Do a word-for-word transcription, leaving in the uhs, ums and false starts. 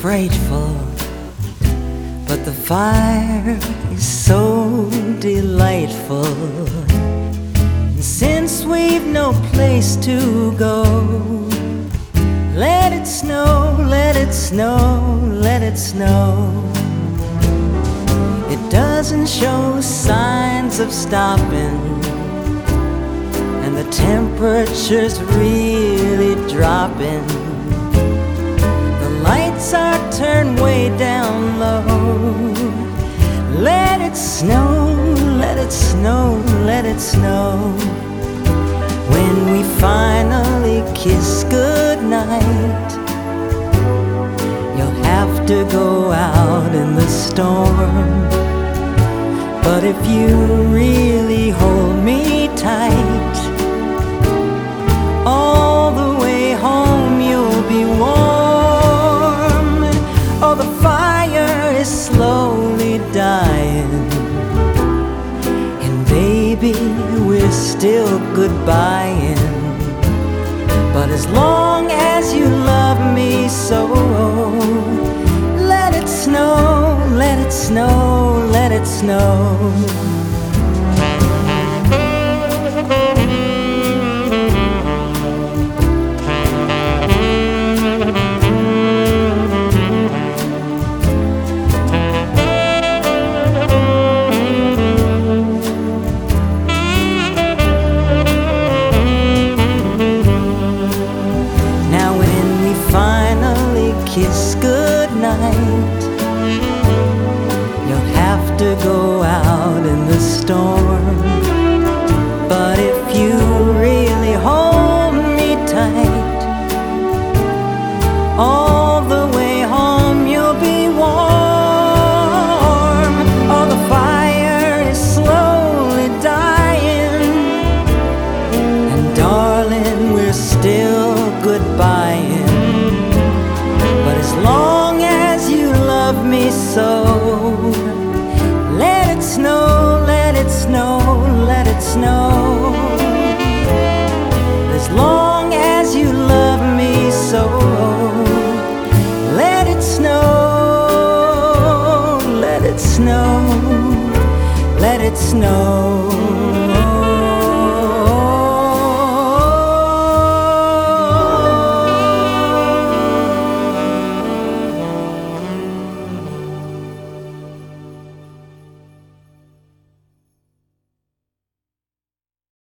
frightful, but the fire is so delightful. And since we've no place to go, let it snow, let it snow, let it snow. It doesn't show signs of stopping, and the temperature's really dropping. The lights are turned way down low. Let it snow, let it snow, let it snow. When we finally kiss goodnight, you'll have to go out in the storm. But if you really hold me tight, all the way home you'll be warm. Oh, the fire is slowly dying, and baby, we're still goodbying. But as long as you love me so, let it snow, let it snow, let it snow. Kiss goodnight, you'll have to go out in the storm. But if you really hold me tight, all the way home you'll be warm. Oh, the fire is slowly dying, and darling, we're still goodbying. As long as you love me so, let it snow, let it snow, let it snow. As long as you love me so, let it snow, let it snow, let it snow.